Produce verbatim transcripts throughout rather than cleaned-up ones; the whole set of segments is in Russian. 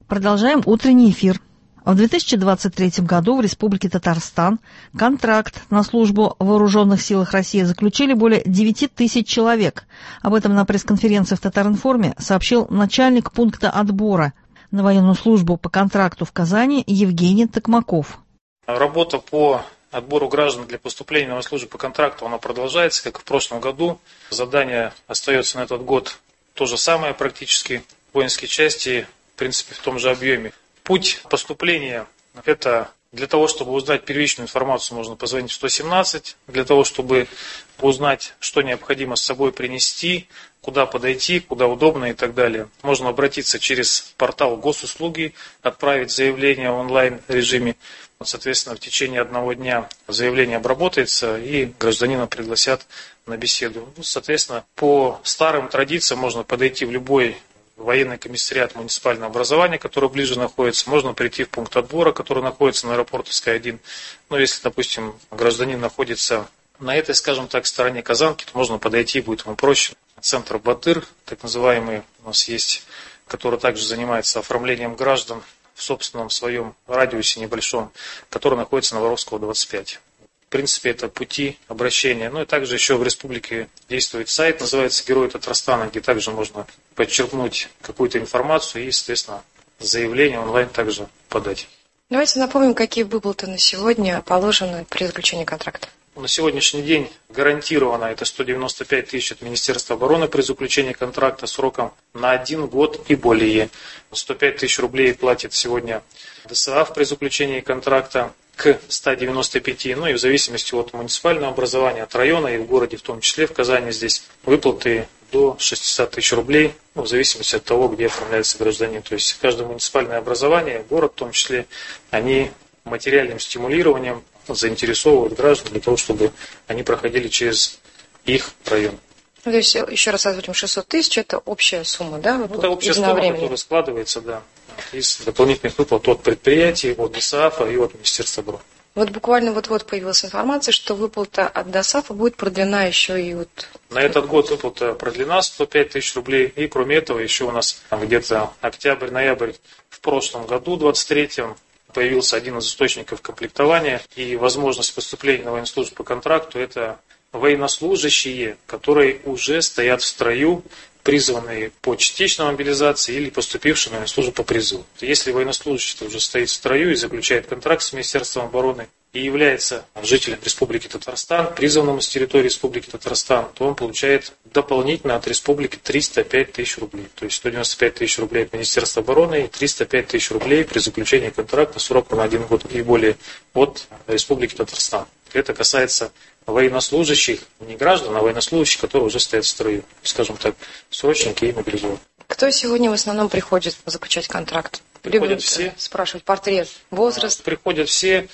Продолжаем утренний эфир. В две тысячи двадцать третьем году в Республике Татарстан контракт на службу в Вооруженных силах России заключили более девять тысяч человек. Об этом на пресс-конференции в Татаринформе сообщил начальник пункта отбора на военную службу по контракту в Казани Евгений Токмаков. Работа по отбору граждан для поступления на службу по контракту, она продолжается, как и в прошлом году. Задание остается на этот год то же самое практически. Воинские части, в принципе, в том же объеме. Путь поступления – это для того, чтобы узнать первичную информацию, можно позвонить в сто семнадцать. Для того, чтобы узнать, что необходимо с собой принести, куда подойти, куда удобно и так далее. Можно обратиться через портал госуслуги, отправить заявление в онлайн-режиме. Соответственно, в течение одного дня заявление обработается и гражданина пригласят на беседу. Соответственно, по старым традициям можно подойти в любой военный комиссариат муниципального образования, который ближе находится. Можно прийти в пункт отбора, который находится на Аэропортовской один. Но если, допустим, гражданин находится на этой, скажем так, стороне Казанки, то можно подойти, будет ему проще. Центр Батыр, так называемый, у нас есть, который также занимается оформлением граждан в собственном своем радиусе небольшом, который находится на Воровского двадцать пять. В принципе, это пути обращения. Ну и также еще в республике действует сайт, называется «Герои Татарстана», где также можно подчеркнуть какую-то информацию и, соответственно, заявление онлайн также подать. Давайте напомним, какие выплаты на сегодня положены при заключении контракта. На сегодняшний день гарантировано это сто девяносто пять тысяч от Министерства обороны при заключении контракта сроком на один год и более. сто пять тысяч рублей платит сегодня ДСАФ при заключении контракта к ста девяноста пяти, ну и в зависимости от муниципального образования, от района и в городе, в том числе в Казани, здесь выплаты до шестисот тысяч рублей, ну, в зависимости от того, где оформляется гражданин. То есть каждое муниципальное образование, город в том числе, они материальным стимулированием заинтересовывают граждан для того, чтобы они проходили через их район. То есть, еще раз озвучим, шестьсот тысяч – это общая сумма, да? Ну, это общая сумма, которая складывается, да, из дополнительных выплат от предприятий, от ДСАФа и от Министерства обороны. Вот буквально вот-вот появилась информация, что выплата от ДСАФа будет продлена еще и вот... На этот год выплата продлена сто пять тысяч рублей, и кроме этого еще у нас где-то октябрь-ноябрь в прошлом году, двадцать третьем, появился один из источников комплектования и возможность поступления на военную службу по контракту – это военнослужащие, которые уже стоят в строю, призванные по частичной мобилизации или поступившие на службу по призыву. Если военнослужащий уже стоит в строю и заключает контракт с Министерством обороны и является жителем Республики Татарстан, призванным с территории Республики Татарстан, то он получает дополнительно от Республики триста пять тысяч рублей. То есть сто девяносто пять тысяч рублей от Министерства обороны и триста пять тысяч рублей при заключении контракта сроком на один год и более от Республики Татарстан. Это касается военнослужащих, не граждан, а военнослужащих, которые уже стоят в строю, скажем так, срочники и мобилизованные. Кто сегодня в основном приходит заключать контракт? Приходят Любят все. Спрашивать портрет, возраст. Приходят все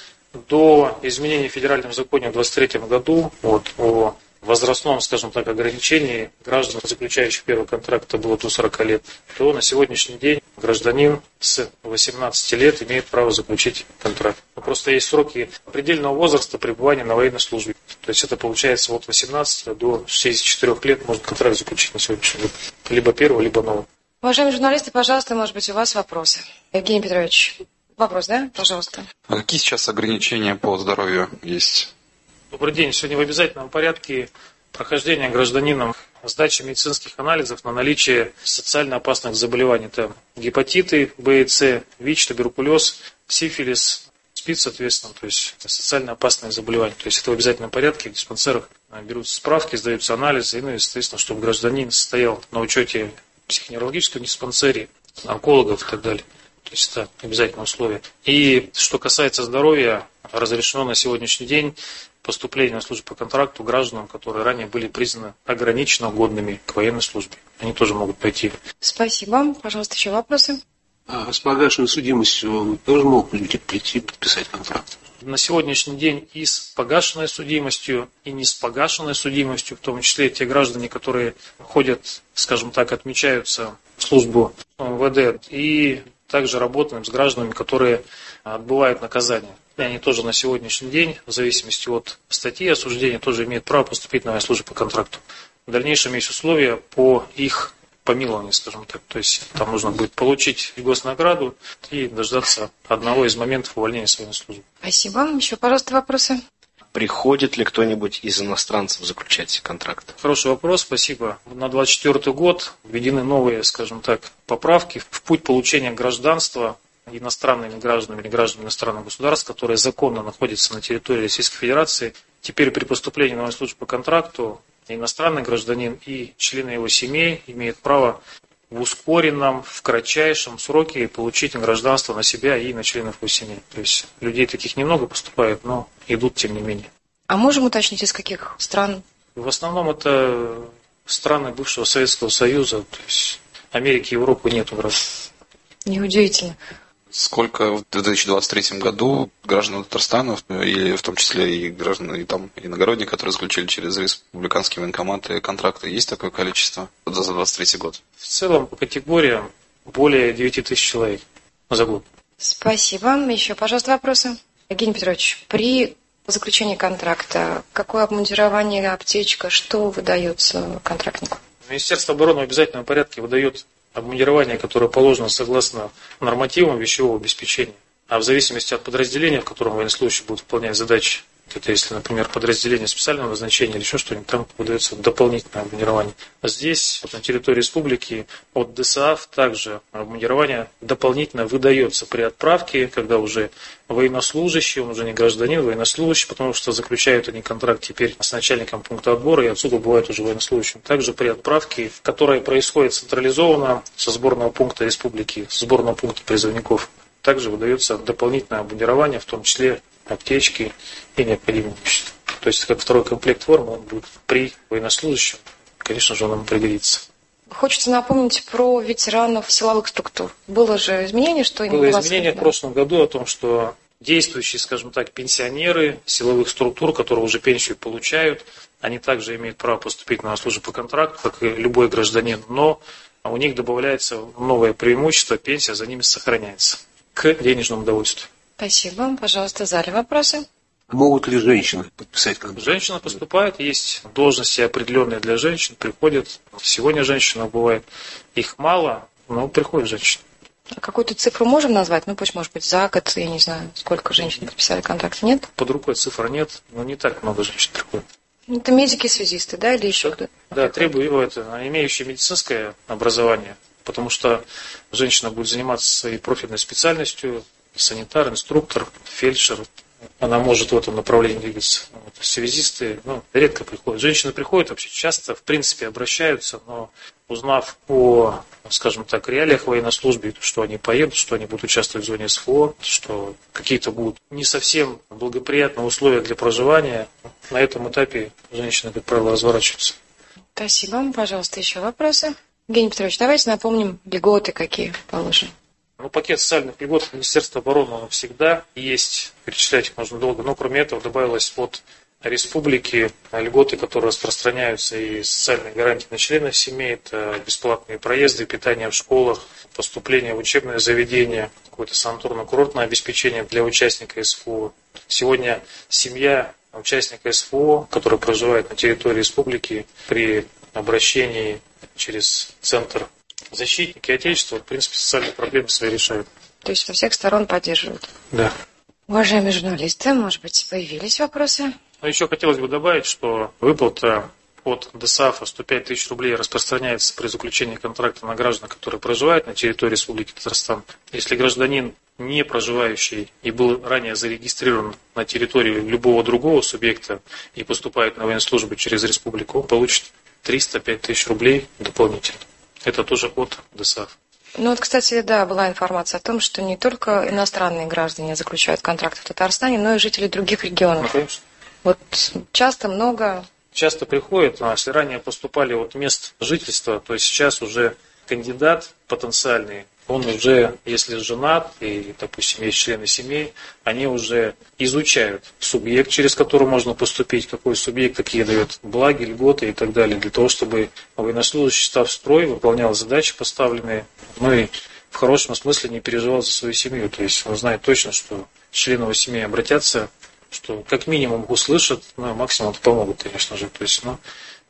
до изменения в федеральном законе в двадцать третьем году вот, о возрастном, скажем так, ограничении граждан, заключающих первый контракт, это было до сорока лет, то на сегодняшний день гражданин с восемнадцати лет имеет право заключить контракт. Но просто есть сроки предельного возраста пребывания на военной службе. То есть это получается от восемнадцати до шестидесяти четырёх лет можно контракт заключить на сегодняшний день. Либо первого, либо нового. Уважаемые журналисты, пожалуйста, может быть, у вас вопросы. Евгений Петрович, вопрос, да? Пожалуйста. А какие сейчас ограничения по здоровью есть? Добрый день. Сегодня в обязательном порядке прохождение гражданином сдачи медицинских анализов на наличие социально опасных заболеваний. Это гепатиты, Б и С, ВИЧ, туберкулез, сифилис, СПИД, соответственно, то есть социально опасные заболевания. То есть это в обязательном порядке в диспансерах берутся справки, сдаются анализы, и, ну, естественно, чтобы гражданин стоял на учете в психоневрологическом диспансере, онкологов и так далее. То есть это обязательное условие. И что касается здоровья, разрешено на сегодняшний день поступление на службу по контракту гражданам, которые ранее были признаны ограниченно годными к военной службе. Они тоже могут пойти. Спасибо. Пожалуйста, еще вопросы? А с погашенной судимостью тоже могут люди прийти подписать контракт? На сегодняшний день и с погашенной судимостью, и не с погашенной судимостью, в том числе те граждане, которые ходят, скажем так, отмечаются в службу эм вэ дэ, и также работаем с гражданами, которые отбывают наказание. И они тоже на сегодняшний день, в зависимости от статьи осуждения, тоже имеют право поступить на службу по контракту. В дальнейшем есть условия по их помилование, скажем так. То есть там нужно будет получить госнаграду и дождаться одного из моментов увольнения с военной службы. Спасибо. Еще, пожалуйста, вопросы? Приходит ли кто-нибудь из иностранцев заключать контракт? Хороший вопрос, спасибо. На двадцать четвёртый год введены новые, скажем так, поправки в путь получения гражданства иностранными гражданами или гражданами иностранных государств, которые законно находятся на территории Российской Федерации. Теперь при поступлении на военную службу по контракту иностранный гражданин и члены его семей имеют право в ускоренном, в кратчайшем сроке получить гражданство на себя и на членов его семьи. То есть людей таких немного поступает, но идут тем не менее. А можем уточнить, из каких стран? В основном это страны бывшего Советского Союза, то есть Америки, Европы нету граждан. Неудивительно. Сколько в две тысячи двадцать третьем году граждан Татарстана, или в том числе и граждан и там иногородние, которые заключили через республиканские военкоматы контракты, есть такое количество за двадцать третий год? В целом по категориям более девять тысяч человек за год. Спасибо. Еще, пожалуйста, вопросы? Евгений Петрович, при заключении контракта какое обмундирование, аптечка, что выдается контрактнику? Министерство обороны в обязательном порядке выдает обмундирование, которое положено согласно нормативам вещевого обеспечения. А в зависимости от подразделения, в котором военнослужащий будет выполнять задачи, это если, например, подразделение специального назначения или еще что-нибудь, там выдается дополнительное обмундирование. А здесь, на территории республики, от ДСАФ также обмундирование дополнительно выдается при отправке, когда уже военнослужащий, он уже не гражданин, военнослужащий, потому что заключают они контракт теперь с начальником пункта отбора, и отсюда бывает уже военнослужащим. Также при отправке, которая происходит централизованно со сборного пункта республики, со сборного пункта призывников, также выдается дополнительное обмундирование, в том числе аптечки и необходимые вещества. То есть, как второй комплект формы, он будет при военнослужащем, конечно же, он ему пригодится. Хочется напомнить про ветеранов силовых структур. Было же изменение, что им было было изменение в прошлом году о том, что действующие, скажем так, пенсионеры силовых структур, которые уже пенсию получают, они также имеют право поступить на службу по контракту, как и любой гражданин, но у них добавляется новое преимущество, пенсия за ними сохраняется к денежному удовольствию. Спасибо. Пожалуйста, в зале вопросы? Могут ли женщины подписать контракт? Женщина поступает, есть должности определенные для женщин, приходят. Сегодня женщина бывает, их мало, но приходят женщины. А какую-то цифру можем назвать? Ну, пусть, может быть, за год, я не знаю, сколько женщин подписали контракт, нет? Под рукой цифр нет, но не так много женщин приходит. Это медики-связисты, да, или еще кто-то? Да, требуют имеющие медицинское образование, потому что женщина будет заниматься своей профильной специальностью, санитар, инструктор, фельдшер. Она может в этом направлении двигаться. Вот. Связисты, ну, редко приходят. Женщины приходят вообще часто, в принципе, обращаются, но узнав о, скажем так, реалиях военной службы, что они поедут, что они будут участвовать в зоне СФО, что какие-то будут не совсем благоприятные условия для проживания, на этом этапе женщины, как правило, разворачиваются. Спасибо. Пожалуйста, еще вопросы? Евгений Петрович, давайте напомним льготы, какие положены. Ну, пакет социальных льгот Министерства обороны он всегда есть, перечислять их можно долго, но кроме этого добавилось от республики льготы, которые распространяются и социальные гарантии на членов семей, это бесплатные проезды, питание в школах, поступление в учебное заведение, какое-то санаторно-курортное обеспечение для участника СФО. Сегодня семья участника СФО, который проживает на территории республики, при обращении через центр защитники Отечества, в принципе, социальные проблемы свои решают. То есть со всех сторон поддерживают? Да. Уважаемые журналисты, может быть, появились вопросы? Ну, еще хотелось бы добавить, что выплата от ДСАФа сто пять тысяч рублей распространяется при заключении контракта на граждан, которые проживают на территории Республики Татарстан. Если гражданин, не проживающий и был ранее зарегистрирован на территории любого другого субъекта и поступает на военную службу через республику, он получит триста пять тысяч рублей дополнительно. Это тоже от ДСАФ. Ну вот, кстати, да, была информация о том, что не только иностранные граждане заключают контракты в Татарстане, но и жители других регионов. Ну, конечно. Вот часто много... Часто приходят, а если ранее поступали от мест жительства, то сейчас уже кандидат потенциальный, он уже, если женат и, допустим, есть члены семей, они уже изучают субъект, через который можно поступить, какой субъект, какие дает благи, льготы и так далее, для того, чтобы военнослужащий, став в строй, выполнял задачи поставленные, ну и в хорошем смысле не переживал за свою семью. То есть он знает точно, что члены его семьи обратятся, что как минимум услышат, ну, максимум помогут, конечно же. То есть, ну,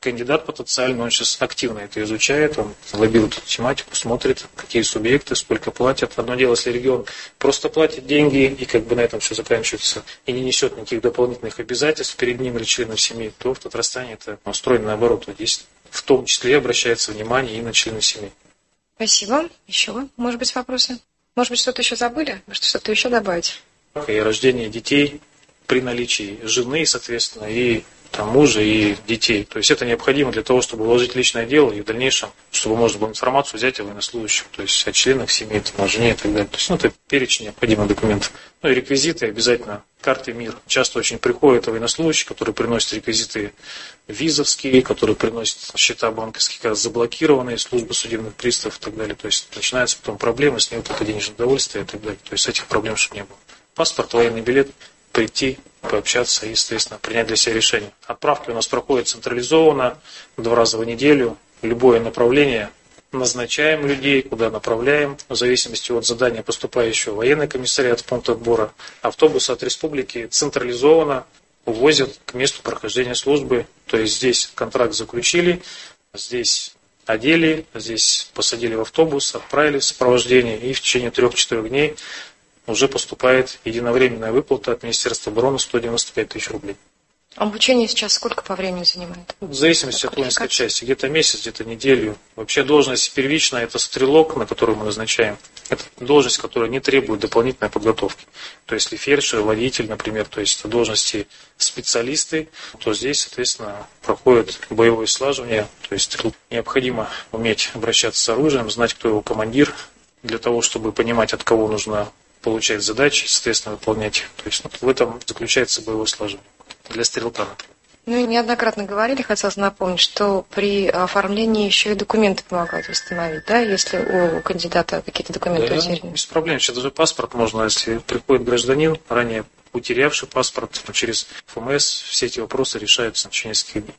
кандидат потенциальный, он сейчас активно это изучает, он лоббирует эту тематику, смотрит, какие субъекты, сколько платят. Одно дело, если регион просто платит деньги, и как бы на этом все заканчивается, и не несет никаких дополнительных обязательств перед ним или членов семьи, то в Татарстане это устроено наоборот. Вот здесь в том числе обращается внимание и на членов семьи. Спасибо. Еще, может быть, вопросы? Может быть, что-то еще забыли? Может, что-то еще добавить? И рождение детей при наличии жены, соответственно, и там, мужа и детей. То есть это необходимо для того, чтобы уложить личное дело и в дальнейшем, чтобы можно было информацию взять о военнослужащих, то есть о членах семьи, там, о жене и так далее. То есть ну, это перечень необходимых документов. Ну и реквизиты обязательно. Карты МИР. Часто очень приходят военнослужащие, которые приносят реквизиты визовские, которые приносят счета банковские, как раз заблокированные, службы судебных приставов и так далее. То есть начинаются потом проблемы с невыплатой денежного удовольствия и так далее. То есть этих проблем чтобы не было. Паспорт, военный билет, прийти, пообщаться и, естественно, принять для себя решение. Отправки у нас проходят централизованно, два раза в неделю, любое направление. Назначаем людей, куда направляем, в зависимости от задания поступающего в военный комиссариат, пункт отбора. Автобусы от республики централизованно увозят к месту прохождения службы. То есть здесь контракт заключили, здесь одели, здесь посадили в автобус, отправили в сопровождение, и в течение трех-четырех дней уже поступает единовременная выплата от Министерства обороны сто девяносто пять тысяч рублей. Обучение сейчас сколько по времени занимает? В зависимости от воинской части. Где-то месяц, где-то неделю. Вообще должность первичная – это стрелок, на которую мы назначаем. Это должность, которая не требует дополнительной подготовки. То есть, если фельдшер, водитель, например, то есть это должности специалисты, то здесь, соответственно, проходит боевое слаживание. То есть необходимо уметь обращаться с оружием, знать, кто его командир, для того, чтобы понимать, от кого нужно получать задачи, соответственно, выполнять. То есть вот в этом заключается боевое слаживание для стрелка. Ну, неоднократно говорили, хотелось напомнить, что при оформлении еще и документы помогают восстановить, да, если у кандидата какие-то документы да, утеряны. Без проблем. Сейчас даже паспорт можно, если приходит гражданин, ранее утерявший паспорт, через ФМС, все эти вопросы решаются в течение нескольких дней.